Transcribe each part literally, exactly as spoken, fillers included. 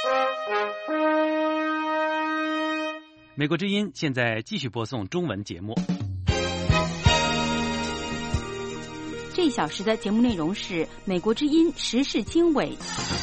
美国之音现在继续播送中文节目。 这一小时的节目内容是美国之音时事经纬。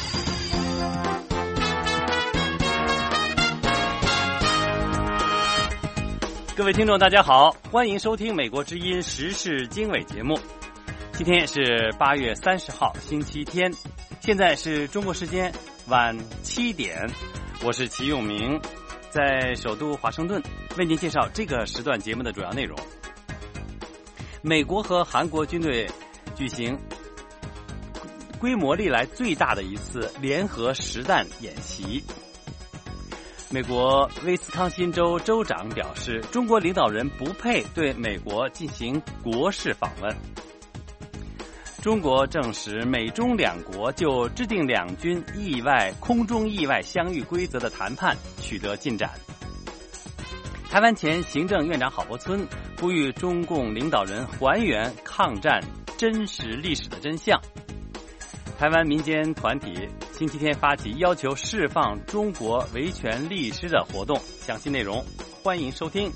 各位听众大家好，欢迎收听美国之音时事经纬节目。今天是八月三十号星期天，现在是中国时间晚七点，我是齐永明，在首都华盛顿为您介绍这个时段节目的主要内容。美国和韩国军队举行规模历来最大的一次联合实弹演习。美国威斯康辛州州长表示，中国领导人不配对美国进行国事访问。中国证实美中两国就制定两军意外空中意外相遇规则的谈判取得进展。台湾前行政院长郝柏村呼吁中共领导人还原抗战真实历史的真相。台湾民间团体星期天发起要求释放中国维权律师的活动，详细内容欢迎收听。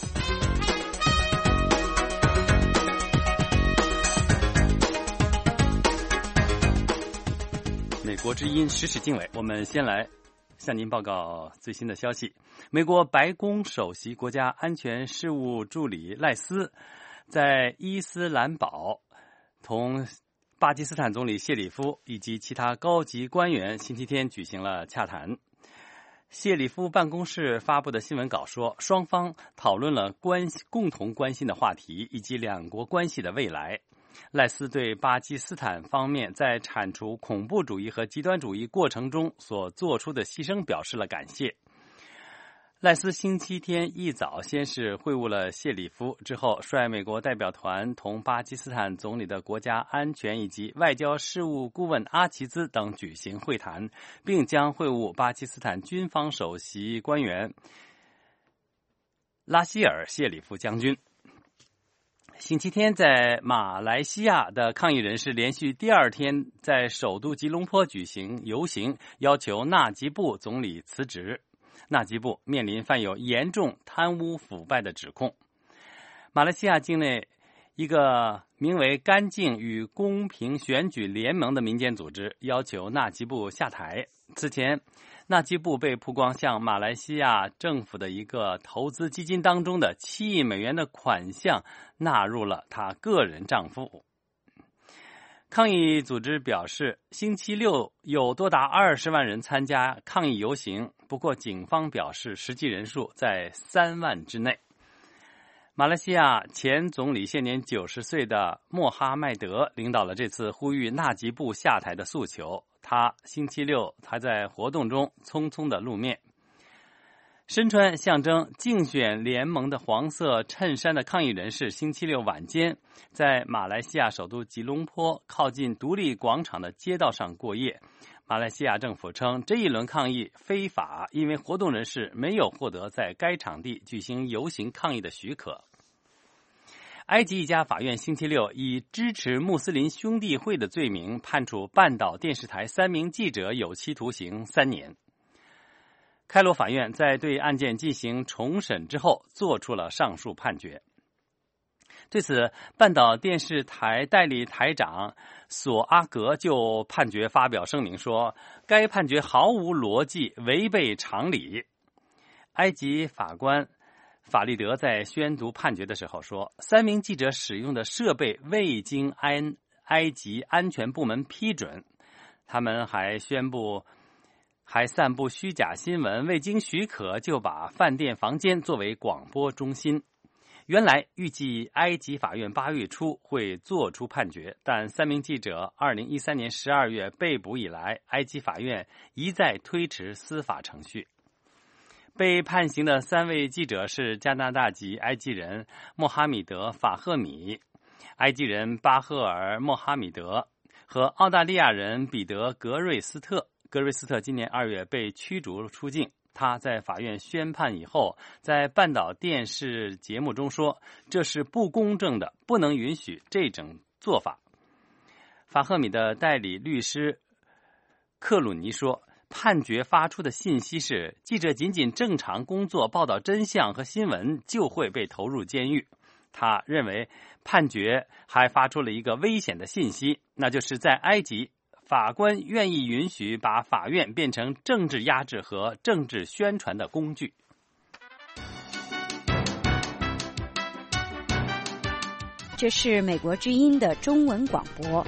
美国之音时事经纬，我们先来向您报告最新的消息。美国白宫首席国家安全事务助理赖斯在伊斯兰堡同巴基斯坦总理谢里夫以及其他高级官员星期天举行了洽谈。谢里夫办公室发布的新闻稿说，双方讨论了关共同关心的话题以及两国关系的未来。赖斯对巴基斯坦方面在铲除恐怖主义和极端主义过程中所做出的牺牲表示了感谢。赖斯星期天一早先是会晤了谢里夫，之后率美国代表团同巴基斯坦总理的国家安全以及外交事务顾问阿齐兹等举行会谈，并将会晤巴基斯坦军方首席官员拉希尔·谢里夫将军。星期天，在马来西亚的抗议人士连续第二天在首都吉隆坡举行游行，要求纳吉布总理辞职。纳吉布面临犯有严重贪污腐败的指控。马来西亚境内一个名为干净与公平选举联盟的民间组织要求纳吉布下台。此前，纳吉布被曝光向马来西亚政府的一个投资基金当中的七亿美元的款项纳入了他个人账户。抗议组织表示，星期六有多达二十万人参加抗议游行，不过警方表示实际人数在三万之内。马来西亚前总理现年九十岁的莫哈迈德领导了这次呼吁纳吉布下台的诉求，他星期六还在活动中匆匆的露面。身穿象征竞选联盟的黄色衬衫的抗议人士星期六晚间在马来西亚首都吉隆坡靠近独立广场的街道上过夜。马来西亚政府称这一轮抗议非法，因为活动人士没有获得在该场地举行游行抗议的许可。埃及一家法院星期六以支持穆斯林兄弟会的罪名判处半岛电视台三名记者有期徒刑三年。开罗法院在对案件进行重审之后做出了上述判决。对此，半岛电视台代理台长索阿格就判决发表声明说，该判决毫无逻辑，违背常理。埃及法官法利德在宣读判决的时候说，三名记者使用的设备未经安埃及安全部门批准，他们还宣布还散布虚假新闻，未经许可就把饭店房间作为广播中心。原来预计埃及法院八月初会作出判决，但三名记者二零一三年十二月被捕以来，埃及法院一再推迟司法程序。被判刑的三位记者是加拿大籍埃及人莫哈米德·法赫米、埃及人巴赫尔·莫哈米德和澳大利亚人彼得·格瑞斯特。格瑞斯特今年二月被驱逐出境。他在法院宣判以后，在半岛电视节目中说，这是不公正的，不能允许这种做法。法赫米的代理律师克鲁尼说， 判决发出的信息是，记者仅仅正常工作报道真相和新闻就会被投入监狱。他认为判决还发出了一个危险的信息，那就是在埃及，法官愿意允许把法院变成政治压制和政治宣传的工具。 这是美国之音的中文广播。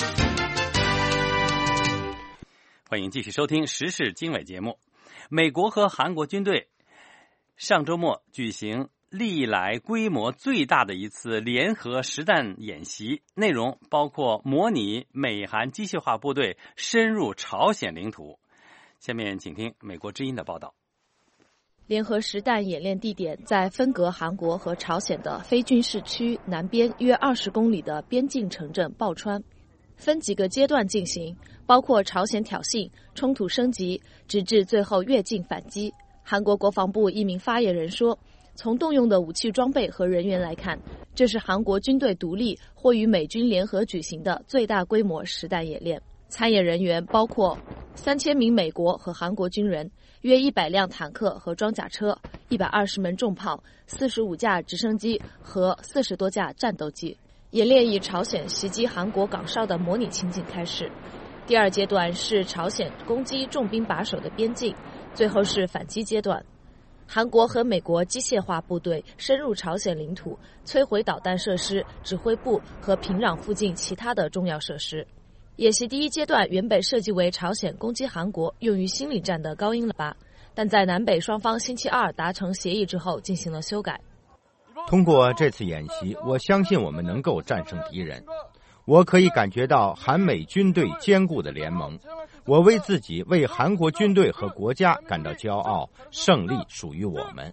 欢迎继续收听时事经纬节目。美国和韩国军队上周末举行历来规模最大的一次联合实弹演习，内容包括模拟美韩机械化部队深入朝鲜领土。下面请听美国之音的报道。 联合实弹演练地点在分隔韩国和朝鲜的非军事区南边约二十公里的边境城镇抱川，分几个阶段进行，包括朝鲜挑衅、冲突升级，直至最后越境反击。韩国国防部一名发言人说，从动用的武器装备和人员来看，这是韩国军队独立或与美军联合举行的最大规模实弹演练。参演人员包括三千名美国和韩国军人，约一百辆坦克和装甲车，一百二十门重炮，四十五架直升机和四十多架战斗机。演练以朝鲜袭击韩国港哨的模拟情景开始。第二阶段是朝鲜攻击重兵把守的边境，最后是反击阶段。韩国和美国机械化部队深入朝鲜领土，摧毁导弹设施、指挥部和平壤附近其他的重要设施。演习第一阶段原本设计为朝鲜攻击韩国用于心理战的高音喇叭，但在南北双方星期二达成协议之后进行了修改。 通过这次演习，我相信我们能够战胜敌人。我可以感觉到韩美军队坚固的联盟，我为自己、为韩国军队和国家感到骄傲，胜利属于我们。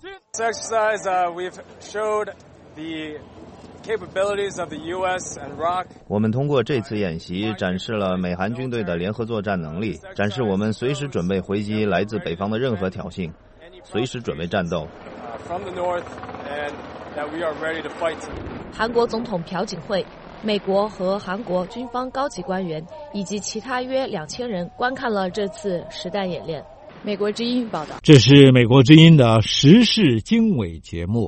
我们通过这次演习展示了美韩军队的联合作战能力，展示我们随时准备回击来自北方的任何挑衅，随时准备战斗。 韩国总统朴槿惠、美国和韩国军方高级官员以及其他约两千人观看了这次实弹演练。美国之音报道。 这是美国之音的时事经纬节目。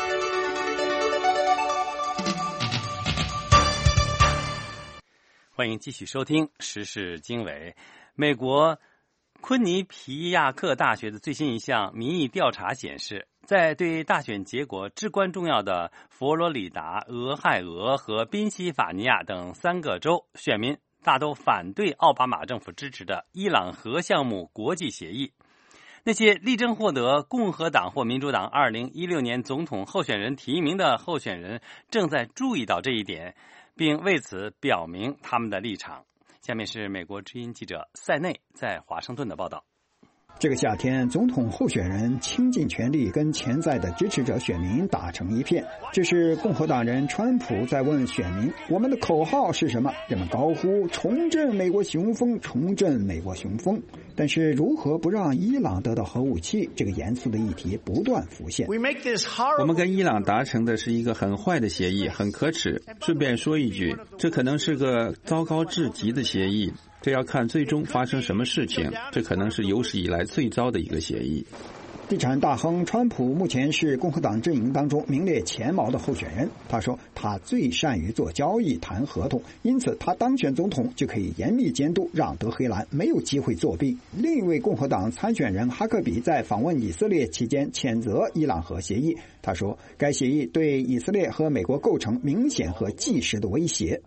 欢迎继续收听时事经纬。美国昆尼皮亚克大学的最新一项民意调查显示，在对大选结果至关重要的佛罗里达、俄亥俄和宾夕法尼亚等三个州，选民大都反对奥巴马政府支持的伊朗核项目国际协议。那些力争获得共和党或民主党二零一六年总统候选人提名的候选人正在注意到这一点，并为此表明他们的立场。下面是美国之音记者塞内在华盛顿的报道。 这个夏天，总统候选人倾尽全力跟潜在的支持者选民打成一片。这是共和党人川普在问选民：我们的口号是什么？人们高呼重振美国雄风，重振美国雄风。但是如何不让伊朗得到核武器，这个严肃的议题不断浮现。 我们跟伊朗达成的是一个很坏的协议，很可耻。顺便说一句，这可能是个糟糕至极的协议，这要看最终发生什么事情，这可能是有史以来最糟的一个协议。 地产大亨川普目前是共和党阵营当中名列前茅的候选人。他说他最善于做交易、谈合同，因此他当选总统就可以严密监督，让德黑兰没有机会作弊。另一位共和党参选人哈克比在访问以色列期间谴责伊朗核协议。他说该协议对以色列和美国构成明显和即时的威胁。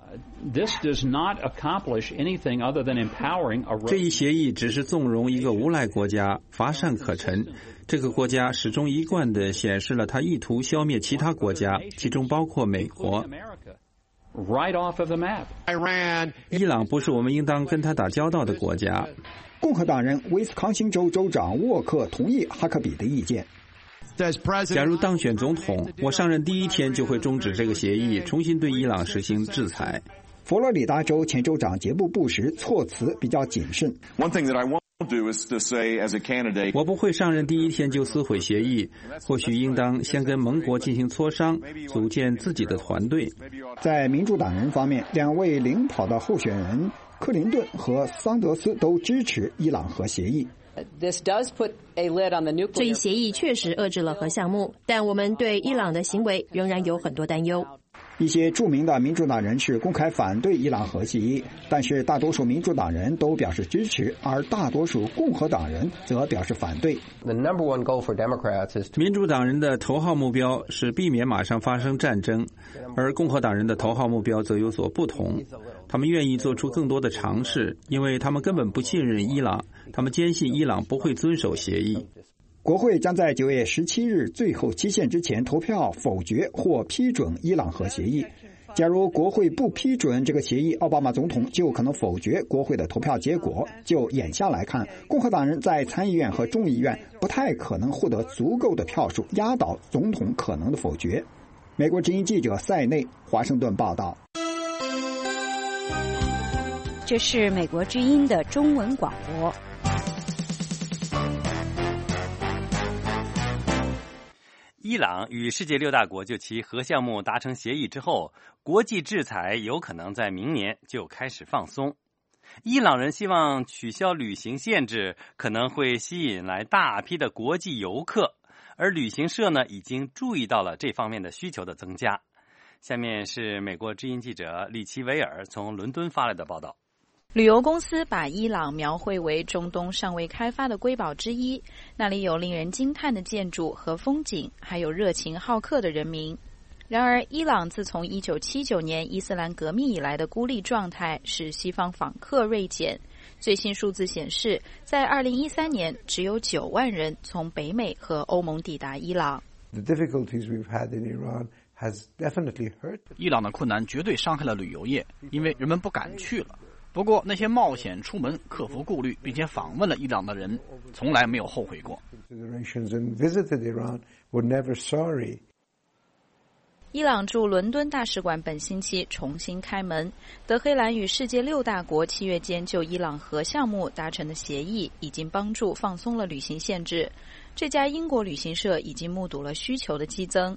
这一协议只是纵容一个无赖国家，乏善可陈。这个国家始终一贯地显示了他意图消灭其他国家，其中包括美国。伊朗不是我们应当跟他打交道的国家。 共和党人威斯康星州州长沃克同意哈克比的意见。 假如当选总统，我上任第一天就会终止这个协议，重新对伊朗实行制裁。 佛罗里达州前州长杰布·布什措辞比较谨慎。 我不会上任第一天就撕毁协议，或许应当先跟盟国进行磋商，组建自己的团队。 在民主党人方面，两位领跑的候选人克林顿和桑德斯都支持伊朗核协议。 这一协议确实遏制了核项目，但我们对伊朗的行为仍然有很多担忧。 一些著名的民主党人士公开反对伊朗核协议，但是大多数民主党人都表示支持，而大多数共和党人则表示反对。 民主党人的头号目标是避免马上发生战争，而共和党人的头号目标则有所不同。他们愿意做出更多的尝试，因为他们根本不信任伊朗，他们坚信伊朗不会遵守协议。 国会将在九月十七日最后期限之前投票否决或批准伊朗核协议。假如国会不批准这个协议，奥巴马总统就可能否决国会的投票结果。就眼下来看，共和党人在参议院和众议院不太可能获得足够的票数压倒总统可能的否决。美国之音记者塞内，华盛顿报道。 这是美国之音的中文广播。 伊朗与世界六大国就其核项目达成协议之后，国际制裁有可能在明年就开始放松。伊朗人希望取消旅行限制，可能会吸引来大批的国际游客，而旅行社呢已经注意到了这方面的需求的增加。下面是美国之音记者里奇维尔从伦敦发来的报道。 旅游公司把伊朗描绘为中东尚未开发的瑰宝之一，那里有令人惊叹的建筑和风景，还有热情好客的人民。然而，伊朗自从一九七九年伊斯兰革命以来的孤立状态使西方访客锐减。最新数字显示，在二零一三年，只有九万人从北美和欧盟抵达伊朗。 The difficulties we've had in Iran has definitely hurt. 伊朗的困难绝对伤害了旅游业，因为人们不敢去了。不过，那些冒险出门、克服顾虑并且访问了伊朗的人，从来没有后悔过。 伊朗驻伦敦大使馆本星期重新开门。德黑兰与世界六大国七月间就伊朗核项目达成的协议，已经帮助放松了旅行限制。这家英国旅行社已经目睹了需求的激增。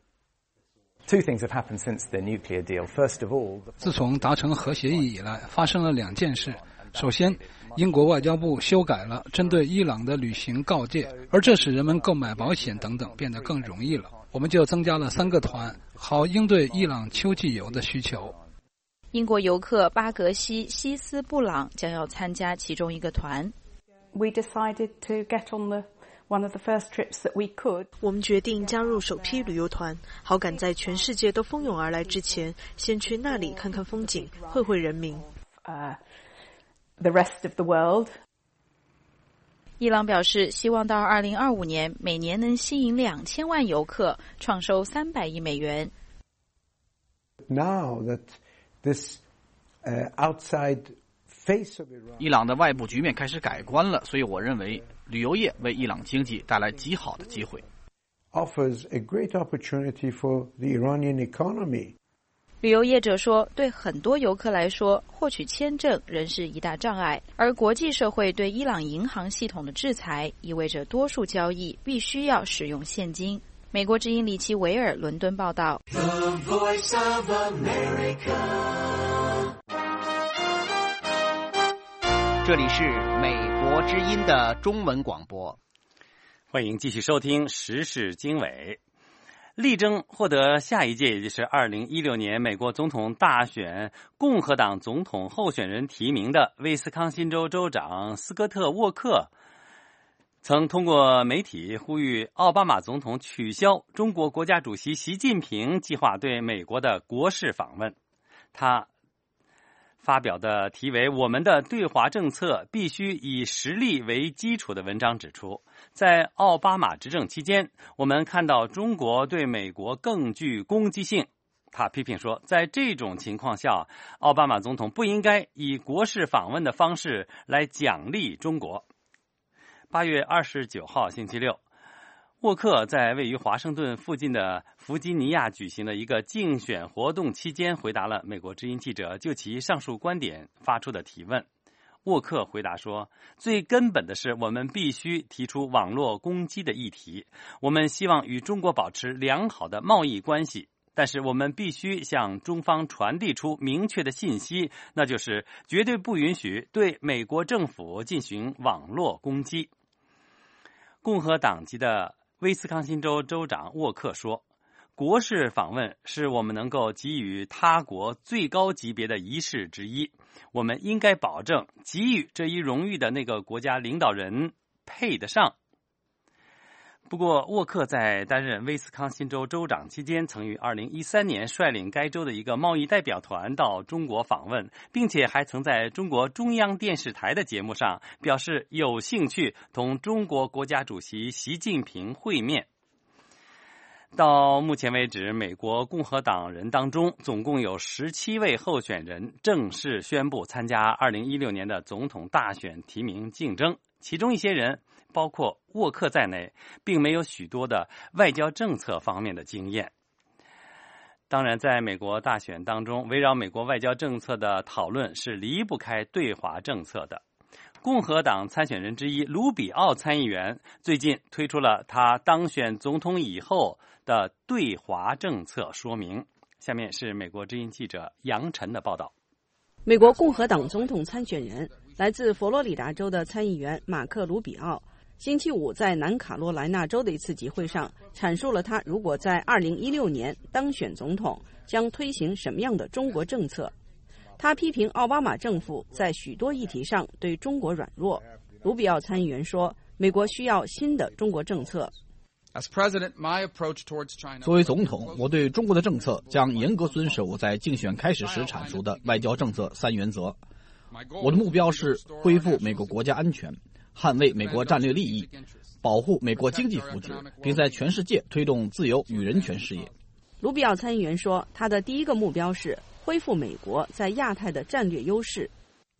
自从达成核协议以来，发生了两件事。首先，英国外交部修改了针对伊朗的旅行告诫，而这使人们购买保险等等变得更容易了。我们就增加了三个团，好应对伊朗秋季游的需求。 英国游客巴格西·西斯布朗将要参加其中一个团。 We decided to get on the one of the first trips that we could. 我们决定加入首批旅游团，好赶在全世界都蜂拥而来之前，先去那里看看风景，会会人民。 Uh, the rest of the world. 伊朗表示，希望到二零二五年每年能吸引两千万游客，创收三百亿美元。 Now that this uh, outside face of Iran. 伊朗的外部局面开始改观了，所以我认为旅游业为伊朗经济带来极好的机会。 Offers a great opportunity for the Iranian economy. 旅游业者说，对很多游客来说，获取签证仍是一大障碍，而国际社会对伊朗银行系统的制裁，意味着多数交易必须要使用现金。美国之音里奇维尔伦敦报道。 The Voice of America. 这里是美国之音的中文广播， 欢迎继续收听时事经纬。力争获得下一届，也就是二零一六年美国总统大选共和党总统候选人提名的威斯康辛州州长斯科特·沃克，曾通过媒体呼吁奥巴马总统取消中国国家主席习近平计划对美国的国事访问。他发表的题为《我们的对华政策必须以实力为基础》的文章指出，在奥巴马执政期间，我们看到中国对美国更具攻击性。他批评说，在这种情况下，奥巴马总统不应该以国事访问的方式来奖励中国。八月二十九号星期六，沃克在位于华盛顿附近的弗吉尼亚举行的一个竞选活动期间，回答了美国之音记者就其上述观点发出的提问。沃克回答说，最根本的是我们必须提出网络攻击的议题，我们希望与中国保持良好的贸易关系。 但是我们必须向中方传递出明确的信息，那就是绝对不允许对美国政府进行网络攻击。共和党籍的威斯康辛州州长沃克说，国事访问是我们能够给予他国最高级别的仪式之一，我们应该保证给予这一荣誉的那个国家领导人配得上。不过，沃克在担任威斯康辛州州长期间，曾于二零一三年率领该州的一个贸易代表团到中国访问，并且还曾在中国中央电视台的节目上表示有兴趣同中国国家主席习近平会面。到目前为止，美国共和党人当中总共有十七位候选人正式宣布参加二零一六年的总统大选提名竞争，其中一些人包括沃克在内，并没有许多的外交政策方面的经验。当然，在美国大选当中，围绕美国外交政策的讨论是离不开对华政策的。共和党参选人之一卢比奥参议员最近推出了他当选总统以后的对华政策说明。下面是美国之音记者杨晨的报道。 美国共和党总统参选人来自佛罗里达州的参议员马克·卢比奥星期五在南卡罗来纳州的一次集会上阐述了他如果在二零一六年当选总统将推行什么样的中国政策。他批评奥巴马政府在许多议题上对中国软弱。卢比奥参议员说，美国需要新的中国政策。 作为总统，我对中国的政策将严格遵守我在竞选开始时阐述的外交政策三原则。我的目标是恢复美国国家安全，捍卫美国战略利益，保护美国经济福祉，并在全世界推动自由与人权事业。 卢比奥参议员说，他的第一个目标是恢复美国在亚太的战略优势。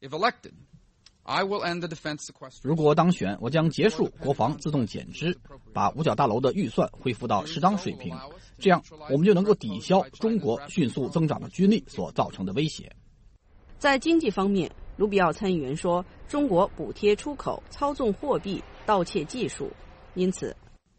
如果当选，我将结束国防自动减支，把五角大楼的预算恢复到适当水平，这样我们就能够抵消中国迅速增长的军力所造成的威胁。 在经济方面，卢比奥参议员说，中国补贴出口、操纵货币、盗窃技术，因此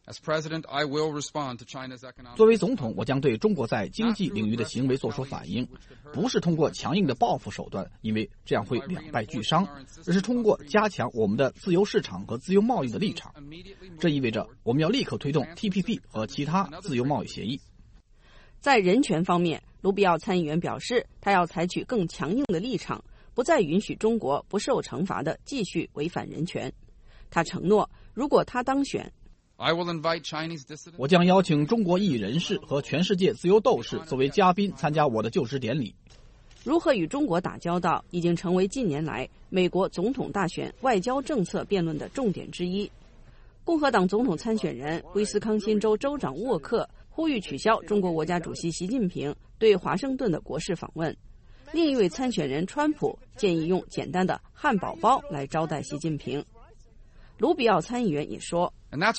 作为总统，我将对中国在经济领域的行为作出反应，不是通过强硬的报复手段，因为这样会两败俱伤，而是通过加强我们的自由市场和自由贸易的立场。这意味着我们要立刻推动 T P P 和其他自由贸易协议。 在人权方面，卢比奥参议员表示，他要采取更强硬的立场，不再允许中国不受惩罚地继续违反人权。他承诺，如果他当选， 我将邀请中国异议人士和全世界自由斗士作为嘉宾参加我的就职典礼。 如何与中国打交道已经成为近年来美国总统大选外交政策辩论的重点之一。共和党总统参选人威斯康辛州州长沃克呼吁取消中国国家主席习近平对华盛顿的国事访问。另一位参选人川普建议用简单的汉堡包来招待习近平。卢比奥参议员也说，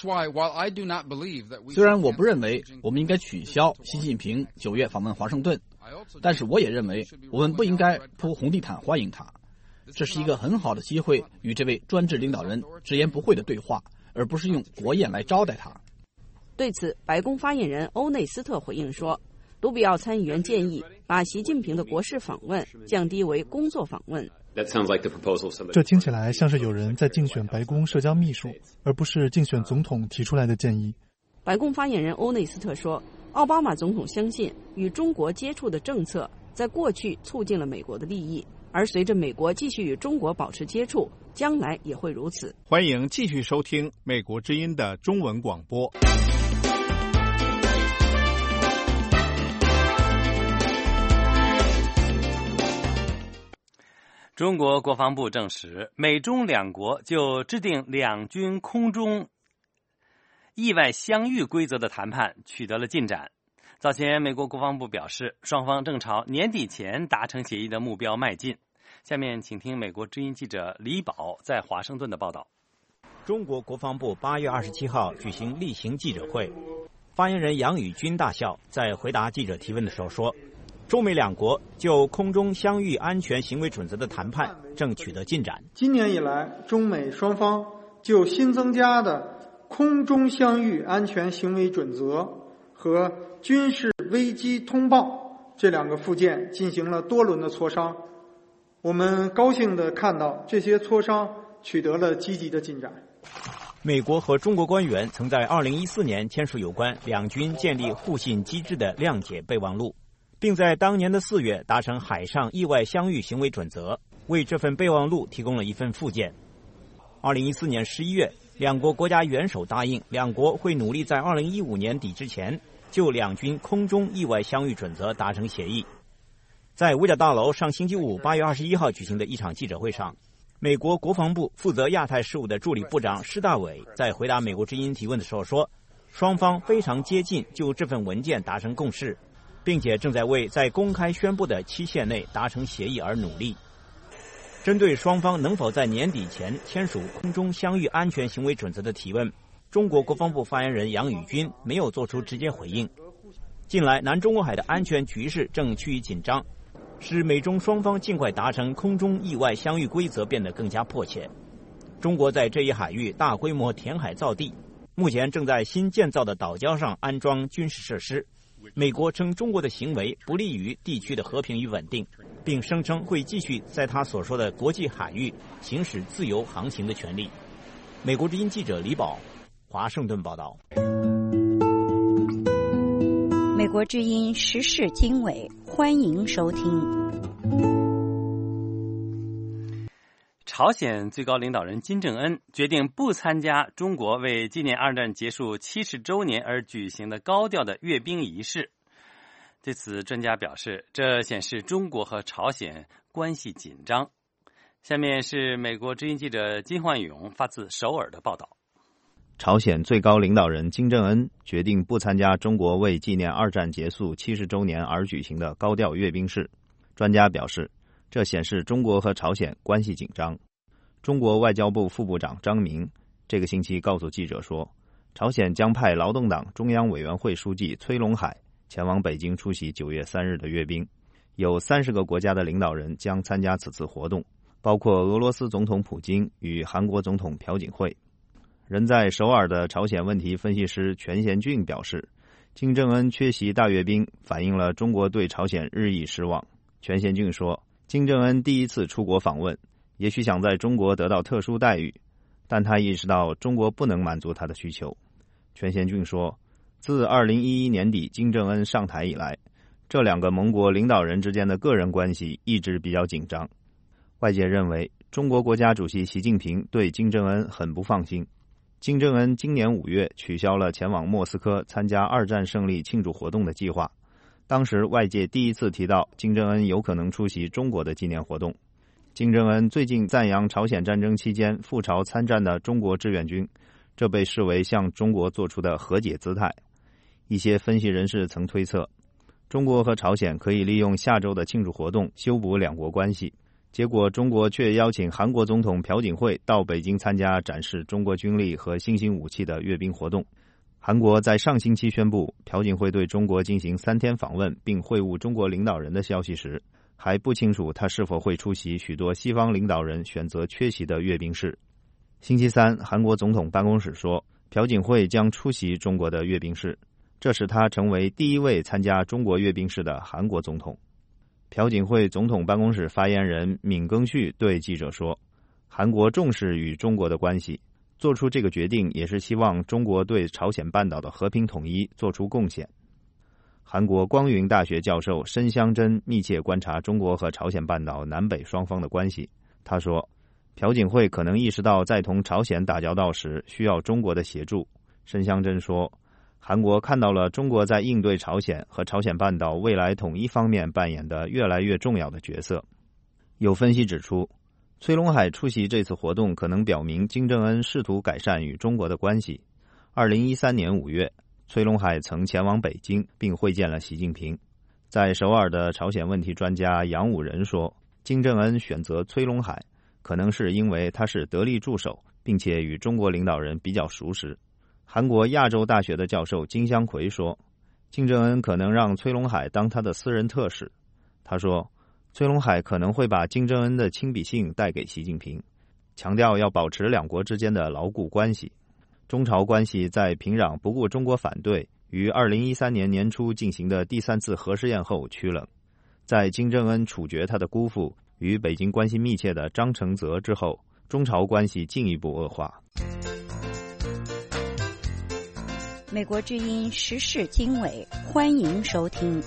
虽然我不认为我们应该取消习近平九月访问华盛顿，但是我也认为我们不应该铺红地毯欢迎他。这是一个很好的机会与这位专制领导人直言不讳的对话，而不是用国宴来招待他。 对此，白宫发言人欧内斯特回应说，卢比奥参议员建议把习近平的国事访问降低为工作访问。 这听起来像是有人在竞选白宫社交秘书，而不是竞选总统提出来的建议。 白宫发言人欧内斯特说，奥巴马总统相信与中国接触的政策在过去促进了美国的利益，而随着美国继续与中国保持接触，将来也会如此。 欢迎继续收听美国之音的中文广播。 中国国防部证实，美中两国就制定两军空中意外相遇规则的谈判取得了进展。早前，美国国防部表示，双方正朝年底前达成协议的目标迈进。下面请听美国之音记者李宝在华盛顿的报道。 中国国防部八月二十七号举行例行记者会，发言人杨宇军大校在回答记者提问的时候说，中美两国就空中相遇安全行为准则的谈判正取得进展。 今年以来，中美双方就新增加的空中相遇安全行为准则和军事危机通报这两个附件进行了多轮的磋商。我们高兴地看到这些磋商取得了积极的进展。 美国和中国官员曾在二零一四年签署有关两军建立互信机制的谅解备忘录，并在当年的四月达成海上意外相遇行为准则，为这份备忘录提供了一份附件。二零一四年十一月，两国国家元首答应，两国会努力在二零一五年底之前就两军空中意外相遇准则达成协议。在五角大楼上星期五八月二十一号举行的一场记者会上，美国国防部负责亚太事务的助理部长施大伟在回答美国之音提问的时候说，双方非常接近就这份文件达成共识，并且正在为在公开宣布的期限内达成协议而努力。针对双方能否在年底前签署空中相遇安全行为准则的提问，中国国防部发言人杨宇军没有做出直接回应。近来南中国海的安全局势正趋于紧张，使美中双方尽快达成空中意外相遇规则变得更加迫切。中国在这一海域大规模填海造地，目前正在新建造的岛礁上安装军事设施。美国称中国的行为不利于地区的和平与稳定，并声称会继续在他所说的国际海域行使自由航行的权利。美国之音记者李宝，华盛顿报道。 美国之音时事经纬，欢迎收听。 朝鲜最高领导人金正恩决定不参加中国为纪念二战结束七十周年而举行的高调的阅兵仪式。对此，专家表示，这显示中国和朝鲜关系紧张。下面是美国之音记者金焕勇发自首尔的报道。 朝鲜最高领导人金正恩决定不参加中国为纪念二战结束七十周年而举行的高调阅兵式。专家表示，这显示中国和朝鲜关系紧张。中国外交部副部长张明这个星期告诉记者说，朝鲜将派劳动党中央委员会书记崔龙海前往北京出席九月三日的阅兵，有三十个国家的领导人将参加此次活动，包括俄罗斯总统普京与韩国总统朴槿惠。人在首尔的朝鲜问题分析师全贤俊表示，金正恩缺席大阅兵反映了中国对朝鲜日益失望。全贤俊说，金正恩第一次出国访问，也许想在中国得到特殊待遇，但他意识到中国不能满足他的需求。全贤俊说，自二零一一年底金正恩上台以来，这两个盟国领导人之间的个人关系一直比较紧张。外界认为，中国国家主席习近平对金正恩很不放心。金正恩今年五月取消了前往莫斯科参加二战胜利庆祝活动的计划，当时外界第一次提到金正恩有可能出席中国的纪念活动。金正恩最近赞扬朝鲜战争期间赴朝参战的中国志愿军，这被视为向中国做出的和解姿态。一些分析人士曾推测，中国和朝鲜可以利用下周的庆祝活动修补两国关系，结果中国却邀请韩国总统朴槿惠到北京参加展示中国军力和新型武器的阅兵活动。韩国在上星期宣布朴槿惠对中国进行三天访问并会晤中国领导人的消息时，还不清楚他是否会出席许多西方领导人选择缺席的阅兵式。星期三，韩国总统办公室说，朴槿惠将出席中国的阅兵式，这使他成为第一位参加中国阅兵式的韩国总统。朴槿惠总统办公室发言人闵耕旭对记者说，韩国重视与中国的关系，做出这个决定也是希望中国对朝鲜半岛的和平统一做出贡献。韩国光云大学教授申香珍密切观察中国和朝鲜半岛南北双方的关系。他说，朴槿惠可能意识到在同朝鲜打交道时需要中国的协助。申香珍说，韩国看到了中国在应对朝鲜和朝鲜半岛未来统一方面扮演的越来越重要的角色。有分析指出，崔龙海出席这次活动可能表明金正恩试图改善与中国的关系。二零一三年五月，崔龙海曾前往北京并会见了习近平。在首尔的朝鲜问题专家杨武仁说，金正恩选择崔龙海可能是因为他是得力助手，并且与中国领导人比较熟识。韩国亚洲大学的教授金香奎说，金正恩可能让崔龙海当他的私人特使。他说，崔龙海可能会把金正恩的亲笔信带给习近平，强调要保持两国之间的牢固关系。中朝关系在平壤不顾中国反对于二零一三年年初进行的第三次核试验后趋冷。在金正恩处决他的姑父与北京关系密切的张承泽之后，中朝关系进一步恶化。 美国之音时事经纬，欢迎收听。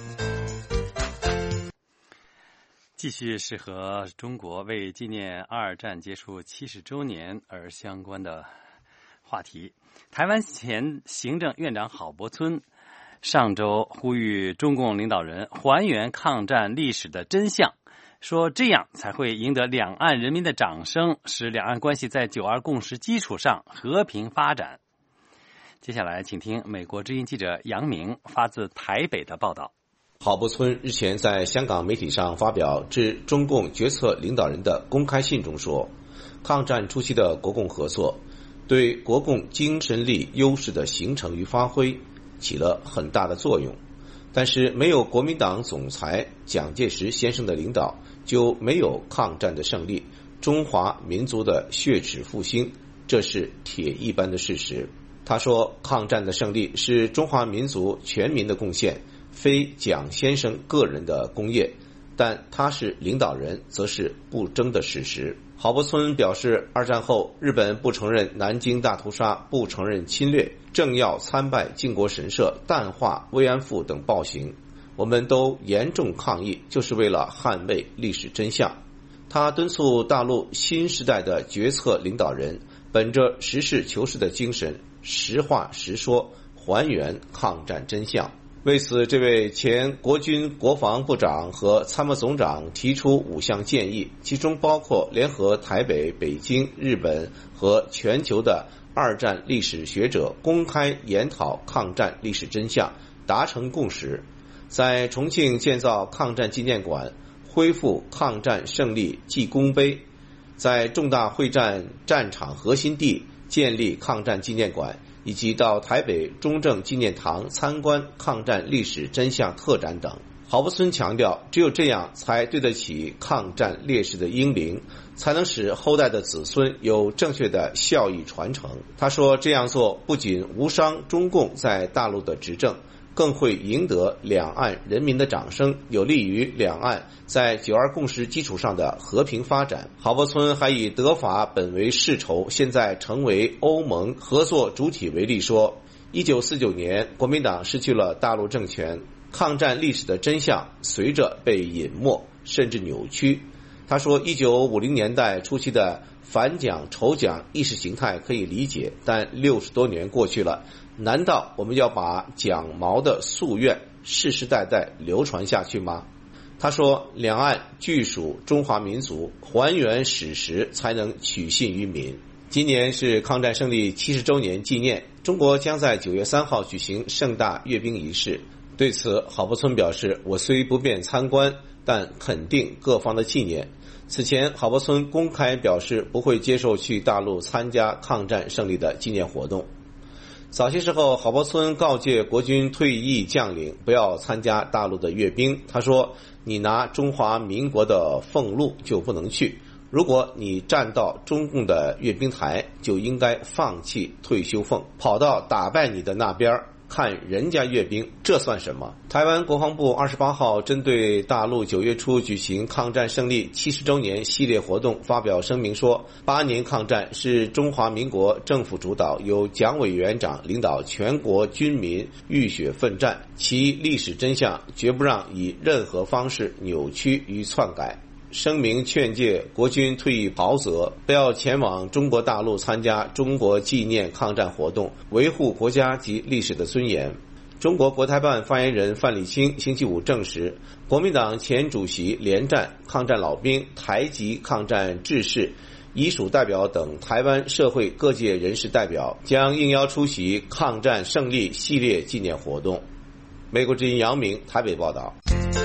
继续是和中国为纪念二战结束七十周年而相关的话题。台湾前行政院长郝柏村上周呼吁中共领导人还原抗战历史的真相，说这样才会赢得两岸人民的掌声，使两岸关系在九二共识基础上和平发展。接下来请听美国之音记者杨明发自台北的报道。 郝柏村日前在香港媒体上发表致中共决策领导人的公开信中说，抗战初期的国共合作对国共精神力优势的形成与发挥起了很大的作用，但是没有国民党总裁蒋介石先生的领导，就没有抗战的胜利，中华民族的血耻复兴，这是铁一般的事实。他说，抗战的胜利是中华民族全民的贡献，非蒋先生个人的功业，但他是领导人，则是不争的事实。郝柏村表示，二战后日本不承认南京大屠杀，不承认侵略，政要参拜靖国神社，淡化慰安妇等暴行，我们都严重抗议，就是为了捍卫历史真相。他敦促大陆新时代的决策领导人本着实事求是的精神，实话实说，还原抗战真相。为此，这位前国军国防部长和参谋总长提出五项建议，其中包括联合台北、北京、日本和全球的二战历史学者公开研讨抗战历史真相，达成共识，在重庆建造抗战纪念馆，恢复抗战胜利记功碑，在重大会战战场核心地建立抗战纪念馆，以及到台北中正纪念堂参观抗战历史真相特展等。郝柏村强调，只有这样才对得起抗战烈士的英灵，才能使后代的子孙有正确的效益传承。他说，这样做不仅无伤中共在大陆的执政，更会赢得两岸人民的掌声，有利于两岸在九二共识基础上的和平发展。郝柏村还以德法本为世仇，现在成为欧盟合作主体为例说，一九四九年国民党失去了大陆政权，抗战历史的真相随着被隐没甚至扭曲。他说，一九五零年代初期的反蒋仇蒋意识形态可以理解，但六十多年过去了，难道我们要把蒋毛的夙愿世世代代流传下去吗？他说，两岸俱属中华民族，还原史实才能取信于民。今年是抗战胜利七十周年纪念，中国将在九月三号举行盛大阅兵仪式。对此，郝柏村表示，我虽不便参观，但肯定各方的纪念。此前，郝柏村公开表示不会接受去大陆参加抗战胜利的纪念活动。早些时候，郝柏村告诫国军退役将领不要参加大陆的阅兵。他说，你拿中华民国的俸禄就不能去，如果你站到中共的阅兵台，就应该放弃退休俸，跑到打败你的那边看人家阅兵，这算什么？台湾国防部二十八号针对大陆九月初举行抗战胜利七十周年系列活动发表声明说，八年抗战是中华民国政府主导，由蒋委员长领导全国军民浴血奋战，其历史真相绝不让以任何方式扭曲与篡改。声明劝诫国军退役袍泽不要前往中国大陆参加中国纪念抗战活动，维护国家及历史的尊严。中国国台办发言人范礼清星期五证实，国民党前主席连战、抗战老兵、台籍抗战志士、遗属代表等台湾社会各界人士代表将应邀出席抗战胜利系列纪念活动。美国之音杨明台北报道。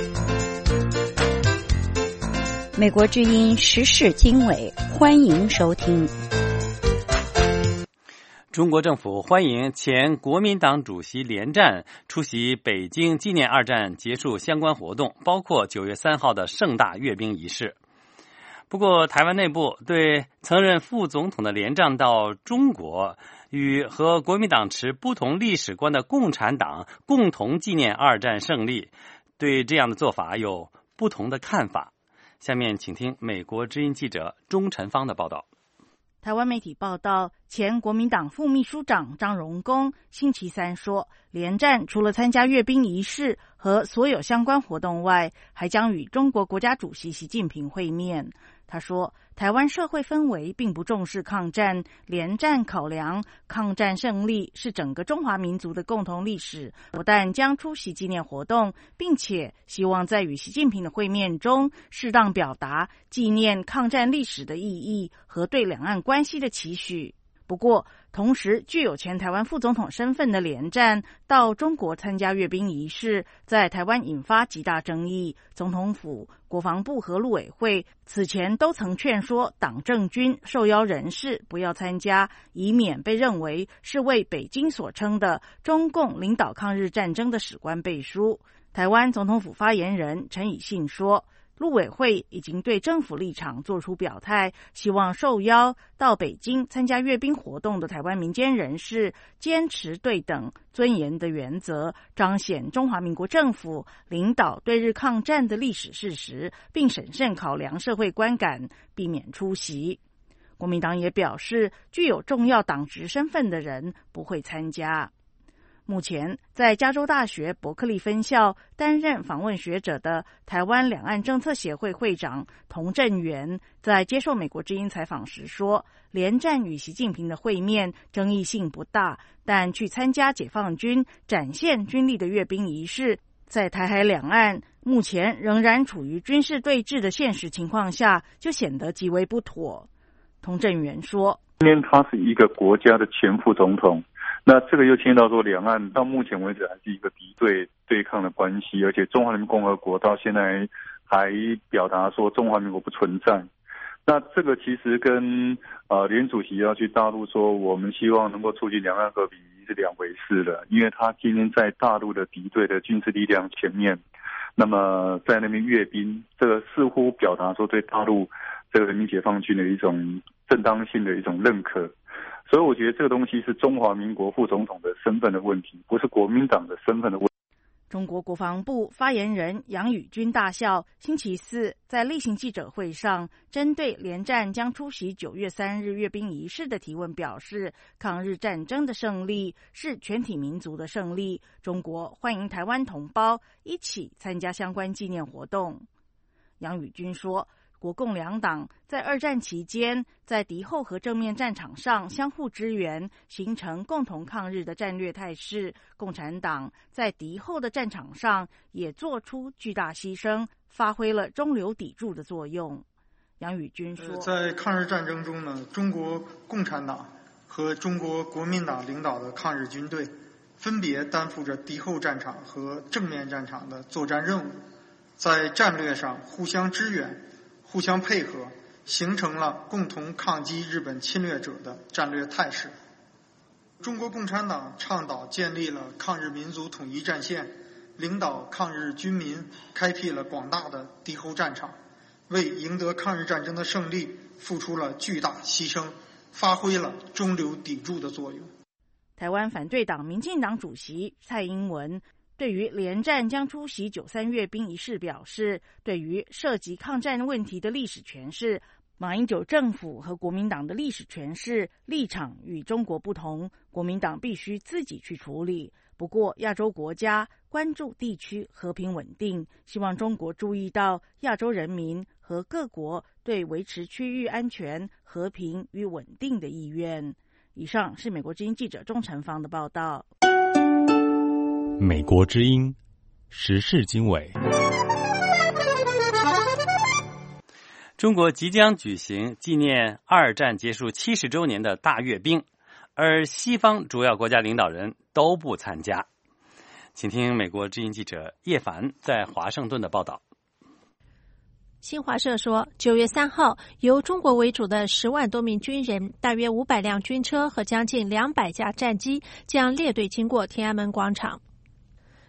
美国之音时事经纬，欢迎收听。 中国政府欢迎前国民党主席连战出席北京纪念二战结束相关活动，包括九月三号的盛大阅兵仪式。 不过，台湾内部对曾任副总统的连战到中国，与和国民党持不同历史观的共产党共同纪念二战胜利，对这样的做法有不同的看法。下面请听美国之音记者钟晨芳的报道。 台湾媒体报道，前国民党副秘书长张荣恭星期三说，连战除了参加阅兵仪式和所有相关活动外，还将与中国国家主席习近平会面。他说，台湾社会氛围并不重视抗战，连战考量抗战胜利是整个中华民族的共同历史，不但将出席纪念活动，并且希望在与习近平的会面中适当表达纪念抗战历史的意义和对两岸关系的期许。不过，同时具有前台湾副总统身份的连战到中国参加阅兵仪式，在台湾引发极大争议。总统府、国防部和陆委会此前都曾劝说党政军受邀人士不要参加，以免被认为是为北京所称的中共领导抗日战争的史观背书。台湾总统府发言人陈以信说，陆委会已经对政府立场做出表态，希望受邀到北京参加阅兵活动的台湾民间人士坚持对等尊严的原则，彰显中华民国政府领导对日抗战的历史事实，并审慎考量社会观感，避免出席。国民党也表示，具有重要党职身份的人不会参加。目前在加州大学伯克利分校担任访问学者的台湾两岸政策协会会长童振源在接受美国之音采访时说，连战与习近平的会面争议性不大，但去参加解放军展现军力的阅兵仪式，在台海两岸目前仍然处于军事对峙的现实情况下，就显得极为不妥。童振源说， 今天他是一个国家的前副总统，那这个又牵到说，两岸到目前为止还是一个敌对对抗的关系，而且中华人民共和国到现在还表达说中华民国不存在。那这个其实跟呃连主席要去大陆说我们希望能够促进两岸和平是两回事了，因为他今天在大陆的敌对的军事力量前面，那么在那边阅兵，这个似乎表达说对大陆这个人民解放军的一种正当性的一种认可。所以我觉得这个东西是中华民国副总统的身份的问题，不是国民党的身份的问题。 中国国防部发言人杨宇军大校星期四在例行记者会上，针对连战将出席九月三日阅兵仪式的提问表示，抗日战争的胜利是全体民族的胜利，中国欢迎台湾同胞一起参加相关纪念活动。杨宇军说，国共两党在二战期间在敌后和正面战场上相互支援，形成共同抗日的战略态势。共产党在敌后的战场上也做出巨大牺牲，发挥了中流砥柱的作用。杨宇军说， 在抗日战争中呢，中国共产党和中国国民党领导的抗日军队分别担负着敌后战场和正面战场的作战任务，在战略上互相支援，互相配合，形成了共同抗击日本侵略者的战略态势。中国共产党倡导建立了抗日民族统一战线，领导抗日军民开辟了广大的敌后战场，为赢得抗日战争的胜利付出了巨大牺牲，发挥了中流砥柱的作用。 台湾反对党民进党主席蔡英文对于连战将出席九三阅兵仪式表示，对于涉及抗战问题的历史诠释，马英九政府和国民党的历史诠释立场与中国不同，国民党必须自己去处理。不过亚洲国家关注地区和平稳定，希望中国注意到亚洲人民和各国对维持区域安全、和平与稳定的意愿。以上是美国之音记者钟晨芳的报道。 美国之音时事经纬。 中国即将举行纪念二战结束七十周年的大阅兵，而西方主要国家领导人都不参加。请听美国之音记者叶凡在华盛顿的报道。 新华社说，九月三号，由中国为主的十万多名军人，大约五百辆军车和将近两百架战机将列队经过天安门广场。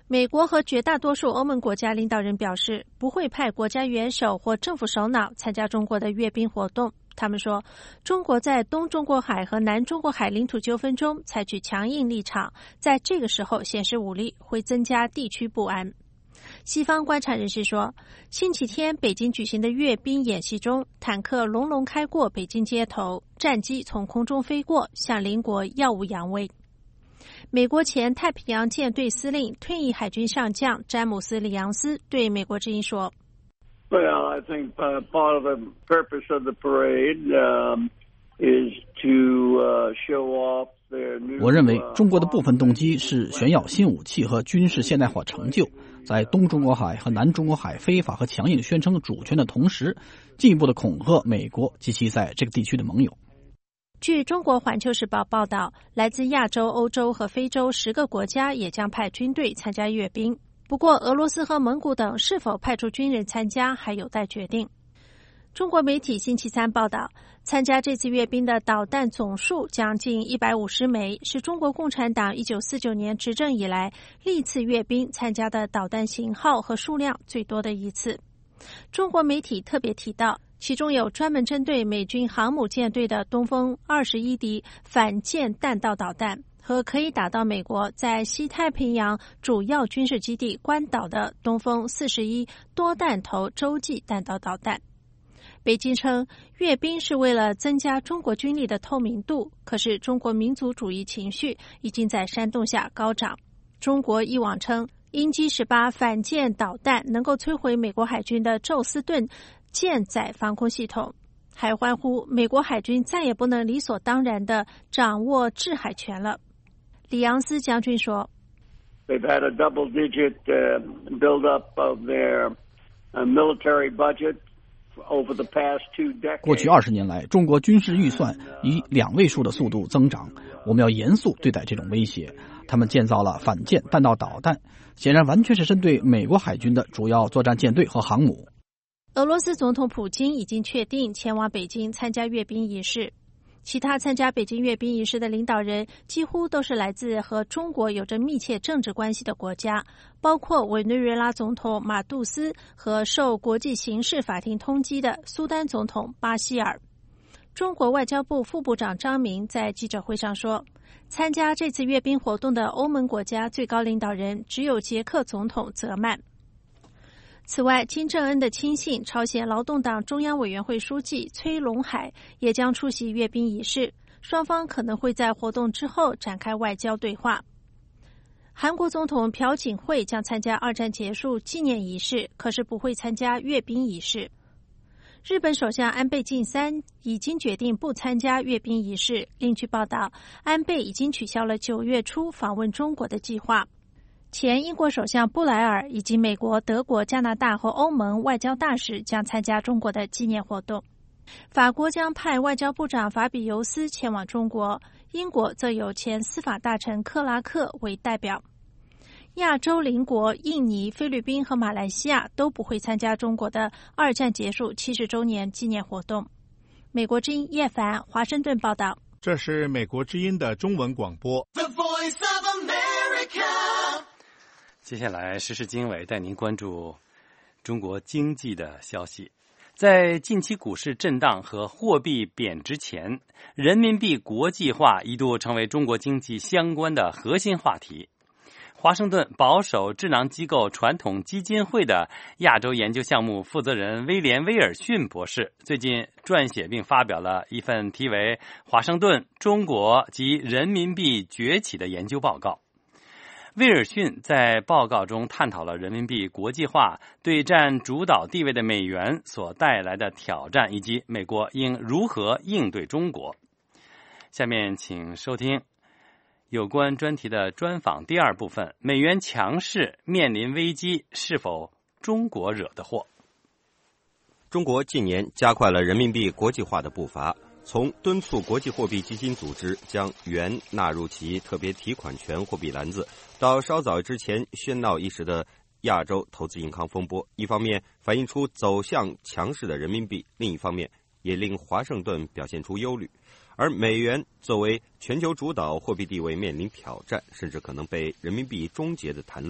美国和绝大多数欧盟国家领导人表示，不会派国家元首或政府首脑参加中国的阅兵活动。他们说，中国在东中国海和南中国海领土纠纷中采取强硬立场，在这个时候显示武力会增加地区不安。西方观察人士说，星期天北京举行的阅兵演习中，坦克隆隆开过北京街头，战机从空中飞过，向邻国耀武扬威。美国前太平洋舰队司令、退役海军上将詹姆斯·里昂斯对美国之音说 Well, I think uh, part of the purpose of the parade um, is to uh, show off their new. 我认为中国的部分动机是炫耀新武器和军事现代化成就，在东中国海和南中国海非法和强硬宣称主权的同时，进一步的恐吓美国及其在这个地区的盟友。 据中国环球时报报道，来自亚洲、欧洲和非洲十个国家也将派军队参加阅兵。不过，俄罗斯和蒙古等是否派出军人参加还有待决定。中国媒体星期三报道，参加这次阅兵的导弹总数将近一百五十枚，是中国共产党一九四九年执政以来历次阅兵参加的导弹型号和数量最多的一次。中国媒体特别提到，其中有专门针对美军航母舰队的东风二十一 D 反舰弹道导弹和可以打到美国在西太平洋主要军事基地关岛的东风四十一多弹头洲际弹道导弹。北京称阅兵是为了增加中国军力的透明度，可是中国民族主义情绪已经在煽动下高涨。中国以往称鹰击十八反舰导弹能够摧毁美国海军的宙斯盾舰载防空系统，还欢呼美国海军再也不能理所当然地掌握制海权了。里昂斯将军说 They've had a double-digit uh, build-up of their uh, military budget over the past two decades. 过去二十年来，中国军事预算以两位数的速度增长，我们要严肃对待这种威胁。他们建造了反舰弹道导弹，显然完全是针对美国海军的主要作战舰队和航母。 俄罗斯总统普京已经确定前往北京参加阅兵仪式。其他参加北京阅兵仪式的领导人几乎都是来自和中国有着密切政治关系的国家，包括委内瑞拉总统马杜斯和受国际刑事法庭通缉的苏丹总统巴希尔。中国外交部副部长张明在记者会上说，参加这次阅兵活动的欧盟国家最高领导人只有捷克总统泽曼。此外，金正恩的亲信朝鲜劳动党中央委员会书记崔龙海也将出席阅兵仪式，双方可能会在活动之后展开外交对话。韩国总统朴槿惠将参加二战结束纪念仪式，可是不会参加阅兵仪式。日本首相安倍晋三已经决定不参加阅兵仪式，另据报道，安倍已经取消了九月初访问中国的计划。前英国首相布莱尔以及美国、德国、加拿大和欧盟外交大使将参加中国的纪念活动。法国将派外交部长法比尤斯前往中国，英国则有前司法大臣克拉克为代表。亚洲邻国印尼、菲律宾和马来西亚都不会参加中国的二战结束七十周年纪念活动。美国之音叶凡华盛顿报道。 这是美国之音的中文广播。The Voice of America。 接下来时事经纬带您关注中国经济的消息。在近期股市震荡和货币贬值前，人民币国际化一度成为中国经济相关的核心话题。华盛顿保守智囊机构传统基金会的亚洲研究项目负责人威廉·威尔逊博士最近撰写并发表了一份题为《华盛顿、中国及人民币崛起》的研究报告。威尔逊在报告中探讨了人民币国际化对占主导地位的美元所带来的挑战，以及美国应如何应对中国。下面请收听有关专题的专访第二部分：美元强势面临危机，是否中国惹的祸？ 中国近年加快了人民币国际化的步伐，从敦促国际货币基金组织将元纳入其特别提款权货币篮子，到稍早之前喧闹一时的亚洲投资银行风波，一方面反映出走向强势的人民币，另一方面也令华盛顿表现出忧虑。而美元作为全球主导货币地位面临挑战，甚至可能被人民币终结的谈论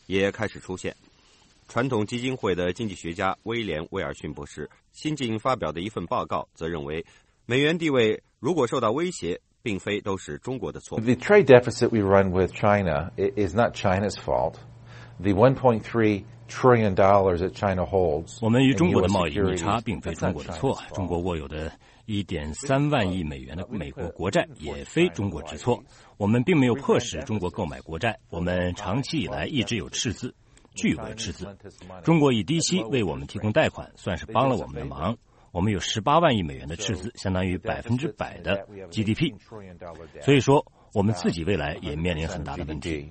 也开始出现。传统基金会的经济学家威廉·威尔逊博士新近发表的一份报告则认为，美元地位如果受到威胁，并非都是中国的错。 The trade deficit we run with China is not China's fault. The one point three trillion dollars that China holds. 我们与中国的贸易逆差并非中国的错，中国握有的一点三万亿美元的美国国债也非中国之错。我们并没有迫使中国购买国债，我们长期以来一直有赤字，巨额赤字。中国以低息为我们提供贷款，算是帮了我们的忙。我们有十八万亿美元的赤字，相当于百分之百的 G D P。所以说，我们自己未来也面临很大的问题。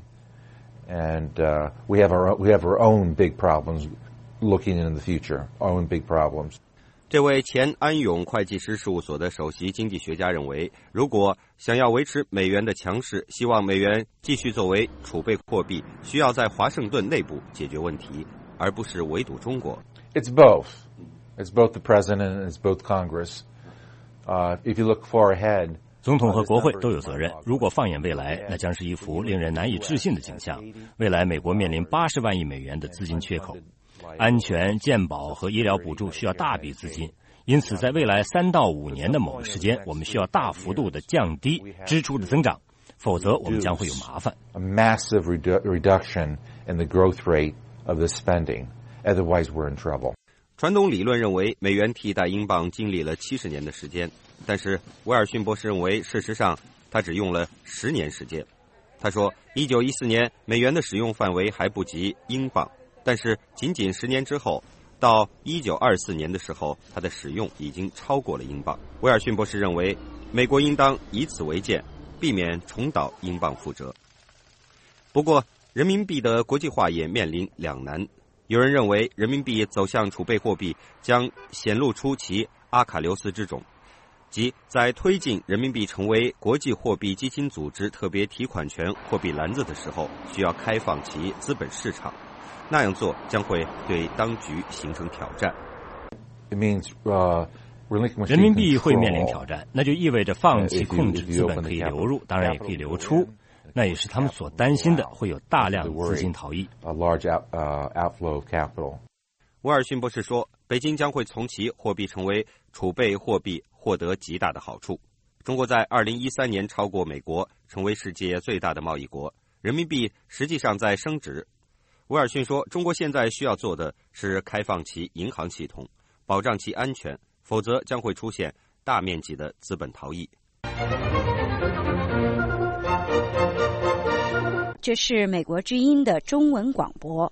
And uh, we have our we have our own big problems looking into the future. Our own big problems. 这位前安永会计师事务所的首席经济学家认为，如果想要维持美元的强势，希望美元继续作为储备货币，需要在华盛顿内部解决问题，而不是围堵中国。 It's both. It's both the president and it's both Congress. Uh, if you look far ahead. 总统和国会都有责任。如果放眼未来，那将是一幅令人难以置信的景象。未来美国面临八十万亿美元的资金缺口，安全、健保和医疗补助需要大笔资金，因此在未来三到五年的某个时间，我们需要大幅度的降低支出的增长，否则我们将会有麻烦。 A massive redu- reduction in the growth rate of the spending. Otherwise, we're in trouble. 传统理论认为，美元替代英镑经历了七十年的时间。但是威尔逊博士认为，事实上他只用了十年时间。他说一九一四年美元的使用范围还不及英镑，但是仅仅十年之后，到一九二四年的时候，它的使用已经超过了英镑。威尔逊博士认为，美国应当以此为鉴，避免重蹈英镑覆辙。不过人民币的国际化也面临两难。有人认为人民币走向储备货币将显露出其阿喀琉斯之种，即在推进人民币成为国际货币基金组织特别提款权货币篮子的时候，需要开放其资本市场，那样做将会对当局形成挑战。 It means, uh, 人民币会面临挑战，那就意味着放弃控制资本可以流入，当然也可以流出，那也是他们所担心的，会有大量资金逃逸。 威尔逊博士说，北京将会从其货币成为储备货币获得极大的好处。中国在二零一三年超过美国，成为世界最大的贸易国，人民币实际上在升值。威尔逊说，中国现在需要做的是开放其银行系统，保障其安全，否则将会出现大面积的资本逃逸。 这是美国之音的中文广播。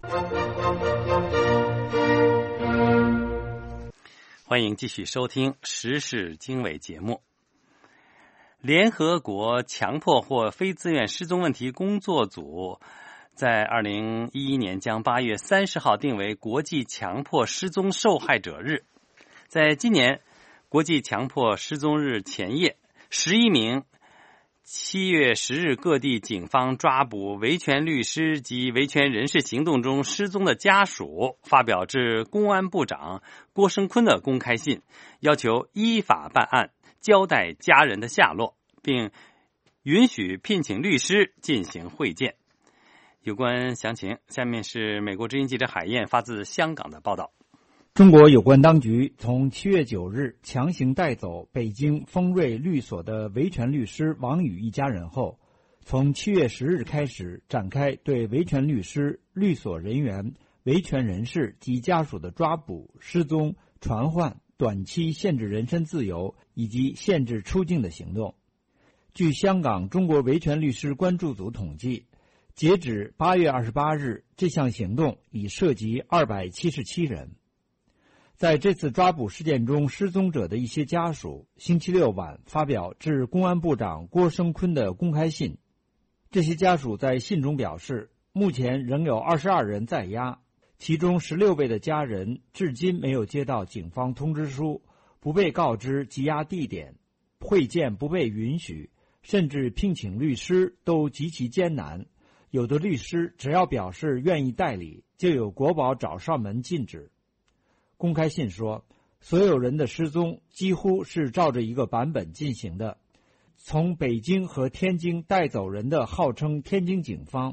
欢迎继续收听时事经纬节目。联合国强迫或非自愿失踪问题工作组在二零一一年将八月三十号定为国际强迫失踪受害者日。在今年国际强迫失踪日前夜，十一名七月十日各地警方抓捕维权律师及维权人士行动中失踪的家属发表致公安部长郭声琨的公开信，要求依法办案，交代家人的下落，并允许聘请律师进行会见。有关详情，下面是美国之音记者海燕发自香港的报道。 中国有关当局从七月九日强行带走北京丰瑞律所的维权律师王宇一家人后，从七月十日开始展开对维权律师、律所人员、维权人士及家属的抓捕、失踪、传唤、短期限制人身自由以及限制出境的行动。据香港中国维权律师关注组统计，截止八月二十八日，这项行动已涉及二百七十七人。在这次抓捕事件中失踪者的一些家属星期六晚发表致公安部长郭声琨的公开信。这些家属在信中表示，目前仍有二十二人在押，其中十六位的家人至今没有接到警方通知书，不被告知羁押地点，会见不被允许，甚至聘请律师都极其艰难。有的律师只要表示愿意代理，就有国保找上门禁止。公开信说，所有人的失踪几乎是照着一个版本进行的。从北京和天津带走人的号称天津警方，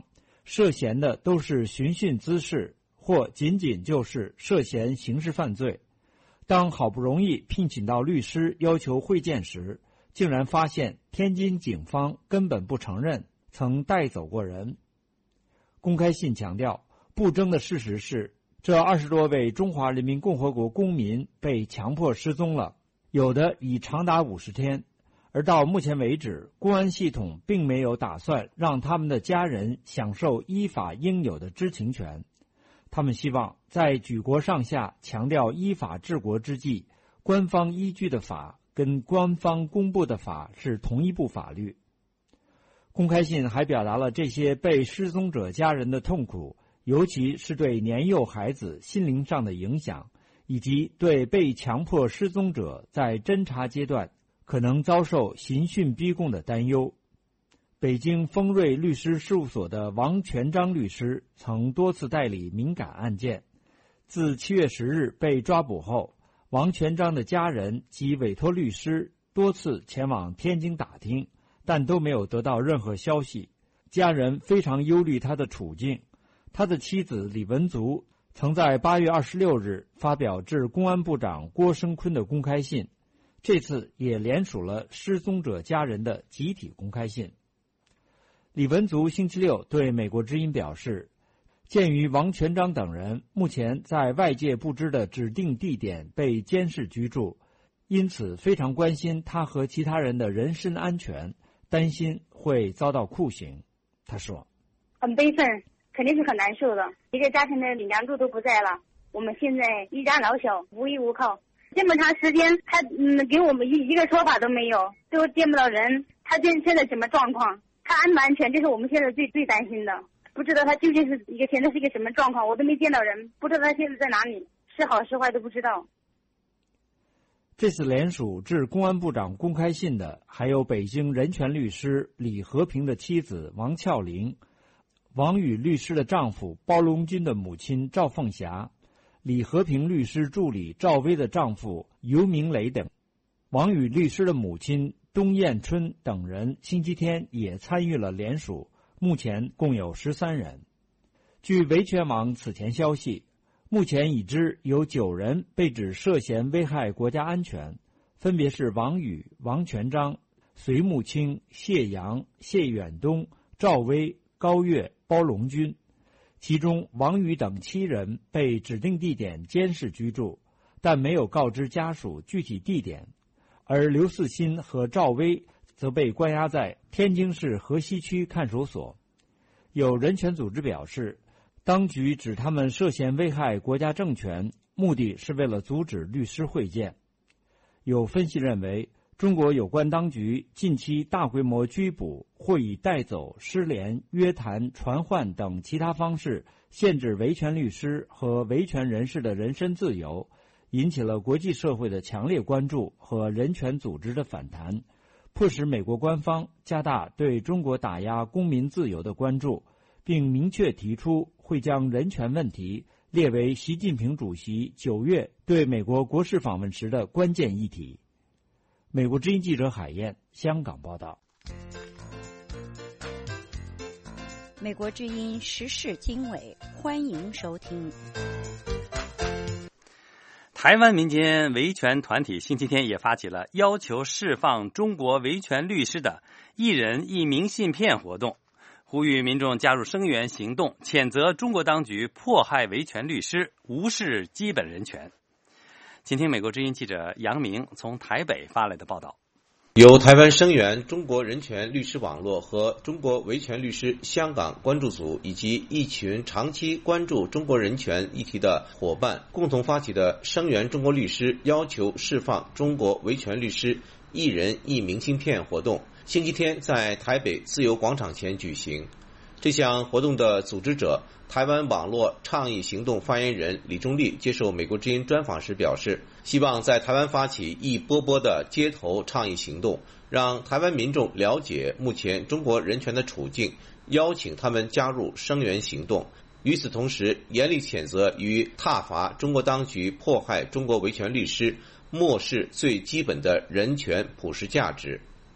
涉嫌的都是寻衅滋事，或仅仅就是涉嫌刑事犯罪。当好不容易聘请到律师要求会见时，竟然发现天津警方根本不承认曾带走过人。公开信强调，不争的事实是，这二十多位中华人民共和国公民被强迫失踪了，有的已长达五十天，而到目前为止，公安系统并没有打算让他们的家人享受依法应有的知情权。他们希望在举国上下强调依法治国之际，官方依据的法跟官方公布的法是同一部法律。公开信还表达了这些被失踪者家人的痛苦，尤其是对年幼孩子心灵上的影响，以及对被强迫失踪者在侦查阶段可能遭受刑讯逼供的担忧。北京丰瑞律师事务所的王全章律师曾多次代理敏感案件。自七月十日被抓捕后，王全章的家人及委托律师多次前往天津打听，但都没有得到任何消息。家人非常忧虑他的处境。他的妻子李文足曾在八月二十六日发表致公安部长郭声琨的公开信，这次也联署了失踪者家人的集体公开信。李文足星期六对美国之音表示，鉴于王全章等人目前在外界不知的指定地点被监视居住，因此非常关心他和其他人的人身安全，担心会遭到酷刑。他说， 很悲愤，肯定是很难受的，一个家庭的梁柱都不在了，我们现在一家老小，无依无靠，这么长时间他嗯给我们一一个说法都没有，都见不到人，他现现在什么状况，他安不安全，这是我们现在最最担心的。不知道他究竟是一个现在是一个什么状况，我都没见到人，不知道他现在在哪里，是好是坏都不知道。 这次联署致公安部长公开信的还有北京人权律师李和平的妻子王俏玲，王宇律师的丈夫包龙军的母亲赵凤霞，李和平律师助理赵薇的丈夫尤明磊等。王宇律师的母亲东艳春等人星期天也参与了联署，目前共有十三人。据维权网此前消息，目前已知有九人被指涉嫌危害国家安全，分别是王宇、王全章、隋木清、谢阳、谢远东、赵薇、高跃、包龙军。其中王宇等七人被指定地点监视居住，但没有告知家属具体地点，而刘四新和赵薇则被关押在天津市河西区看守所。有人权组织表示，当局指他们涉嫌危害国家政权，目的是为了阻止律师会见。有分析认为，中国有关当局近期大规模拘捕或以带走、失联、约谈、传唤等其他方式限制维权律师和维权人士的人身自由，引起了国际社会的强烈关注和人权组织的反弹，迫使美国官方加大对中国打压公民自由的关注，并明确提出会将人权问题列为习近平主席九月对美国国事访问时的关键议题。美国之音记者海燕，香港报道。 美国之音时事经纬，欢迎收听。 台湾民间维权团体星期天也发起了要求释放中国维权律师的一人一明信片活动，呼吁民众加入声援行动，谴责中国当局迫害维权律师，无视基本人权。请听美国之音记者杨明从台北发来的报道。 由台湾声援中国人权律师网络和中国维权律师香港关注组以及一群长期关注中国人权议题的伙伴共同发起的声援中国律师要求释放中国维权律师一人一明信片活动，星期天在台北自由广场前举行。这项活动的组织者台湾网络倡议行动发言人李忠立接受美国之音专访时表示，希望在台湾发起一波波的街头倡议行动，让台湾民众了解目前中国人权的处境，邀请他们加入声援行动。与此同时，严厉谴责与挞伐中国当局迫害中国维权律师，漠视最基本的人权普世价值。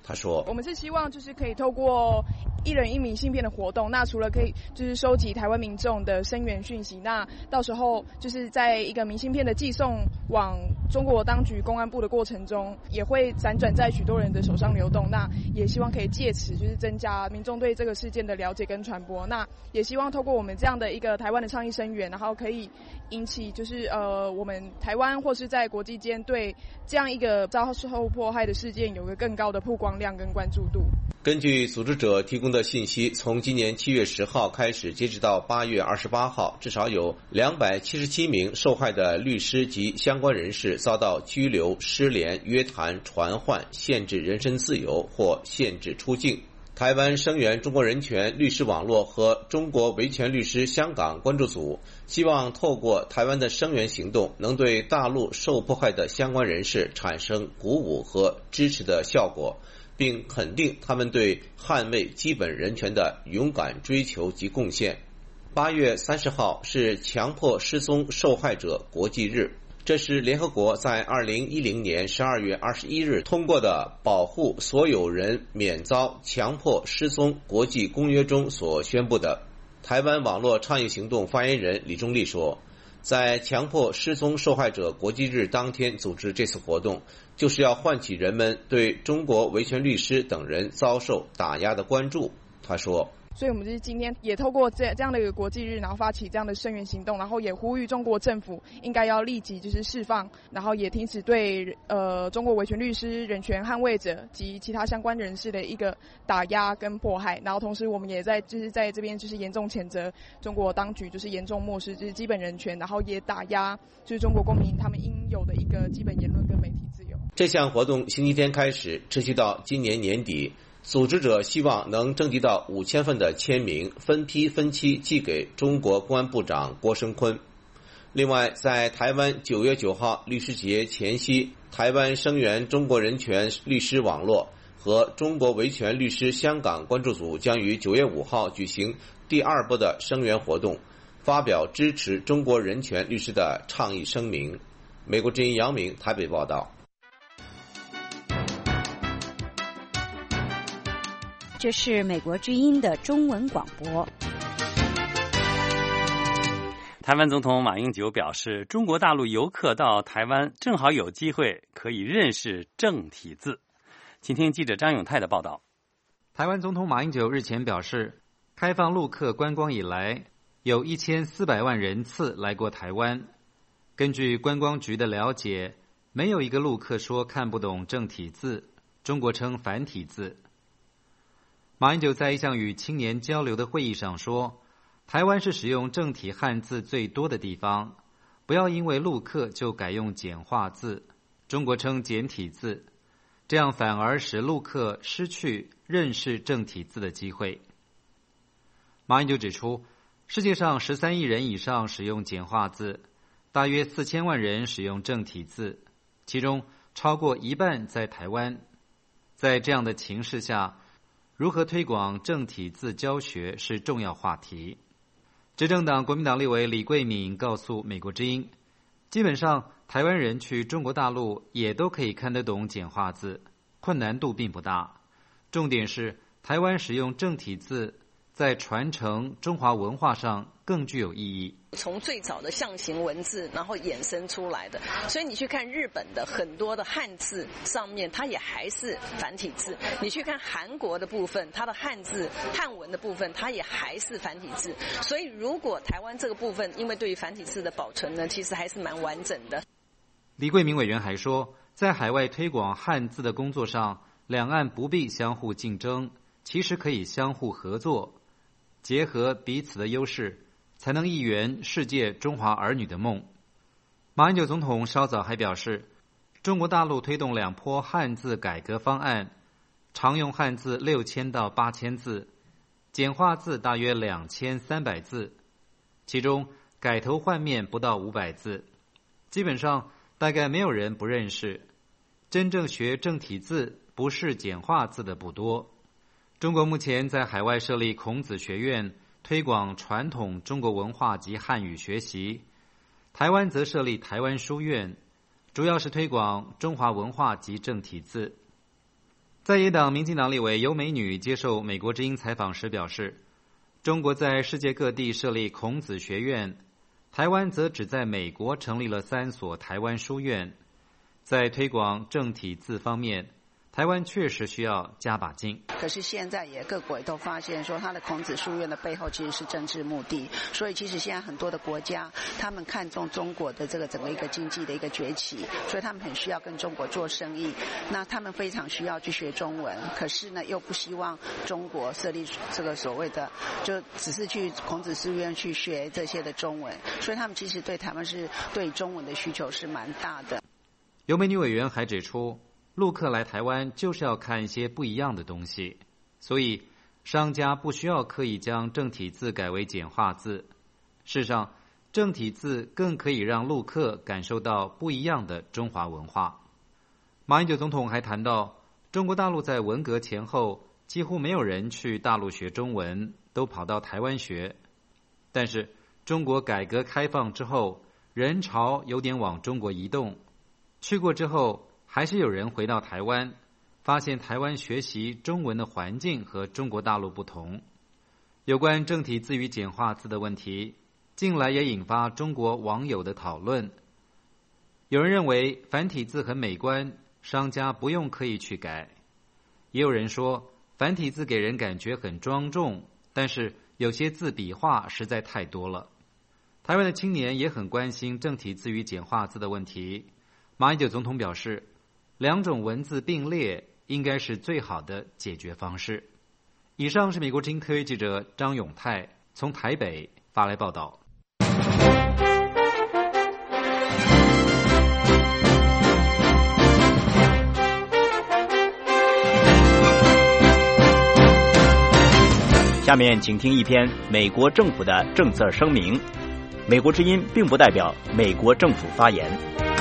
他说：“ 我们是希望就是可以透过一人一名信片的活动，那除了可以就是收集台湾民众的声援讯息，那到时候就是在一个明信片的寄送往中国当局公安部的过程中，也会辗转在许多人的手上流动。那也希望可以借此就是增加民众对这个事件的了解跟传播。那也希望透过我们这样的一个台湾的倡议声援，然后可以引起就是呃我们台湾或是在国际间对这样一个遭受迫害的事件有个更高的曝光量跟关注度。” 根据组织者提供的信息，从今年七月十号开始，截止到八月二十八号，至少有两百七十七名受害的律师及相关人士遭到拘留、失联、约谈、传唤、限制人身自由或限制出境。台湾声援中国人权律师网络和中国维权律师香港关注组希望透过台湾的声援行动，能对大陆受迫害的相关人士产生鼓舞和支持的效果，并肯定他们对捍卫基本人权的勇敢追求及贡献。八月三十号是强迫失踪受害者国际日，这是联合国在二零一零年十二月二十一日通过的保护所有人免遭强迫失踪国际公约中所宣布的。台湾网络倡议行动发言人李忠利说，在强迫失踪受害者国际日当天组织这次活动，就是要唤起人们对中国维权律师等人遭受打压的关注。他说， 所以我们就是今天也透过这这样的一个国际日，然后发起这样的声援行动，然后也呼吁中国政府应该要立即就是释放，然后也停止对呃中国维权律师、人权捍卫者及其他相关人士的一个打压跟迫害。然后同时我们也在就是在这边就是严重谴责中国当局就是严重漠视就是基本人权，然后也打压就是中国公民他们应有的一个基本言论跟媒体自由。 这项活动星期天开始，持续到今年年底。组织者希望能征集到五千份的签名，分批分期寄给中国公安部长郭声琨。另外，在台湾九月九号律师节前夕，台湾声援中国人权律师网络和中国维权律师香港关注组将于九月五号举行第二波的声援活动，发表支持中国人权律师的倡议声明。美国之音杨明台北报道。 这是美国之音的中文广播。 台湾总统马英九表示，中国大陆游客到台湾正好有机会可以认识正体字。请听记者张永泰的报道。 台湾总统马英九日前表示，开放陆客观光以来，有一千四百万人次来过台湾。根据观光局的了解，没有一个陆客说看不懂正体字，中国称繁体字。马英九在一项与青年交流的会议上说，台湾是使用正体汉字最多的地方，不要因为陆客就改用简化字，中国称简体字，这样反而使陆客失去认识正体字的机会。马英九指出，世界上十三亿人以上使用简化字，大约四千万人使用正体字，其中超过一半在台湾。在这样的情势下，如何推广正体字教学是重要话题。执政党国民党立委李桂敏告诉美国之音，基本上台湾人去中国大陆也都可以看得懂简化字，困难度并不大。重点是台湾使用正体字在传承中华文化上更具有意义。 从最早的象形文字然后衍生出来的，所以你去看日本的很多的汉字上面它也还是繁体字，你去看韩国的部分，它的汉字汉文的部分它也还是繁体字。所以如果台湾这个部分因为对于繁体字的保存呢，其实还是蛮完整的。 李桂明委员还说，在海外推广汉字的工作上，两岸不必相互竞争，其实可以相互合作，结合彼此的优势，才能一圆世界中华儿女的梦。马英九总统稍早还表示，中国大陆推动两波汉字改革方案，常用汉字六千到八千字，简化字大约两千三百字，其中改头换面不到五百字，基本上大概没有人不认识。真正学正体字不是简化字的不多。中国目前在海外设立孔子学院，推广传统中国文化及汉语学习，台湾则设立台湾书院，主要是推广中华文化及正体字。 在野党民进党立委尤美女接受美国之音采访时表示，中国在世界各地设立孔子学院，台湾则只在美国成立了三所台湾书院。在推广正体字方面，台湾确实需要加把劲。 可是现在也各国也都发现说，他的孔子书院的背后其实是政治目的，所以其实现在很多的国家他们看重中国的这个整个一个经济的一个崛起，所以他们很需要跟中国做生意，那他们非常需要去学中文，可是呢又不希望中国设立这个所谓的就只是去孔子书院去学这些的中文，所以他们其实对台湾是对中文的需求是蛮大的。 尤美女委员还指出，陆客来台湾就是要看一些不一样的东西，所以商家不需要刻意将正体字改为简化字。事实上，正体字更可以让陆客感受到不一样的中华文化。马英九总统还谈到，中国大陆在文革前后几乎没有人去大陆学中文，都跑到台湾学。但是中国改革开放之后，人潮有点往中国移动，去过之后还是有人回到台湾，发现台湾学习中文的环境和中国大陆不同。有关正体字与简化字的问题，近来也引发中国网友的讨论。有人认为繁体字很美观，商家不用刻意去改。也有人说繁体字给人感觉很庄重，但是有些字笔画实在太多了。台湾的青年也很关心正体字与简化字的问题。马英九总统表示，两种文字并列应该是最好的解决方式。以上是美国之音特约记者张永泰从台北发来报道。 下面请听一篇美国政府的政策声明。美国之音并不代表美国政府发言。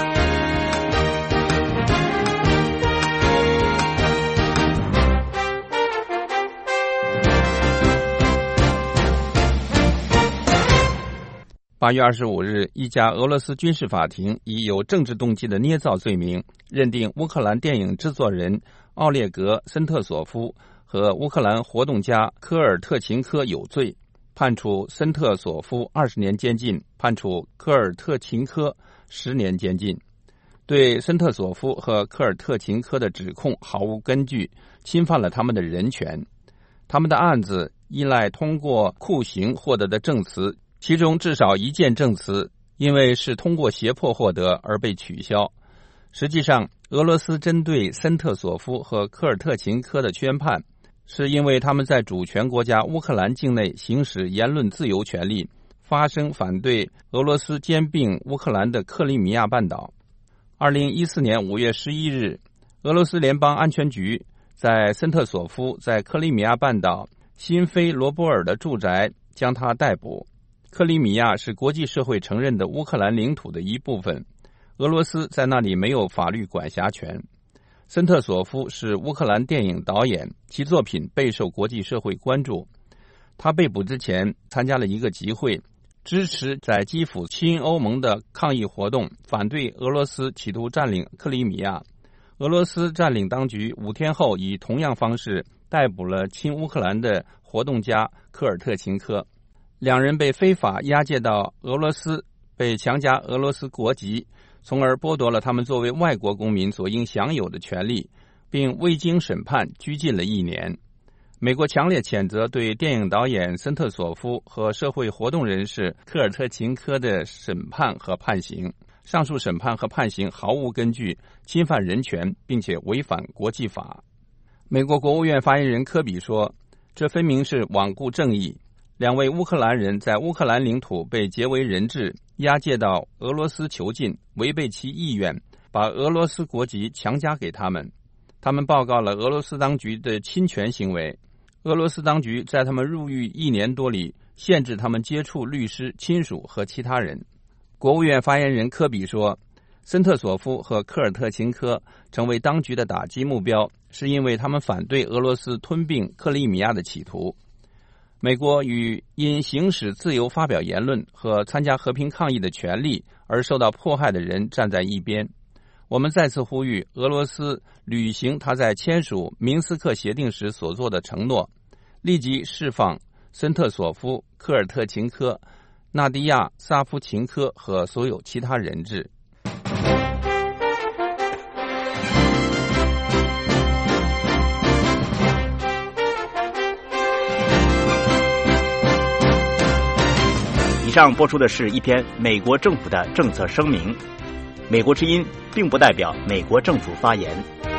八月二十五日，一家俄罗斯军事法庭以有政治动机的捏造罪名，认定乌克兰电影制作人奥列格·森特索夫和乌克兰活动家科尔特琴科有罪，判处森特索夫二十年监禁，判处科尔特琴科十年监禁。对森特索夫和科尔特琴科的指控毫无根据，侵犯了他们的人权。他们的案子依赖通过酷刑获得的证词，其中至少一件证词因为是通过胁迫获得而被取消。实际上，俄罗斯针对森特索夫和科尔特琴科的宣判，是因为他们在主权国家乌克兰境内行使言论自由权利，发声反对俄罗斯兼并乌克兰的克里米亚半岛。二零一四年五月十一日，俄罗斯联邦安全局在森特索夫在克里米亚半岛新菲罗波尔的住宅将他逮捕。克里米亚是国际社会承认的乌克兰领土的一部分，俄罗斯在那里没有法律管辖权。森特索夫是乌克兰电影导演，其作品备受国际社会关注。他被捕之前参加了一个集会，支持在基辅亲欧盟的抗议活动，反对俄罗斯企图占领克里米亚。俄罗斯占领当局五天后以同样方式逮捕了亲乌克兰的活动家科尔特琴科。两人被非法押解到俄罗斯，被强加俄罗斯国籍，从而剥夺了他们作为外国公民所应享有的权利，并未经审判拘禁了一年。美国强烈谴责对电影导演森特索夫和社会活动人士科尔特琴科的审判和判刑。上述审判和判刑毫无根据，侵犯人权，并且违反国际法。美国国务院发言人科比说，这分明是罔顾正义。两位乌克兰人在乌克兰领土被劫为人质，押解到俄罗斯囚禁，违背其意愿，把俄罗斯国籍强加给他们。他们报告了俄罗斯当局的侵权行为。俄罗斯当局在他们入狱一年多里，限制他们接触律师、亲属和其他人。国务院发言人科比说，森特索夫和科尔特琴科成为当局的打击目标，是因为他们反对俄罗斯吞并克里米亚的企图。美国与因行使自由发表言论和参加和平抗议的权利而受到迫害的人站在一边。 我们再次呼吁俄罗斯履行他在签署明斯克协定时所做的承诺，立即释放森特索夫、科尔特琴科、纳迪亚·萨夫琴科和所有其他人质。 以上播出的是一篇美国政府的政策声明。美国之音并不代表美国政府发言。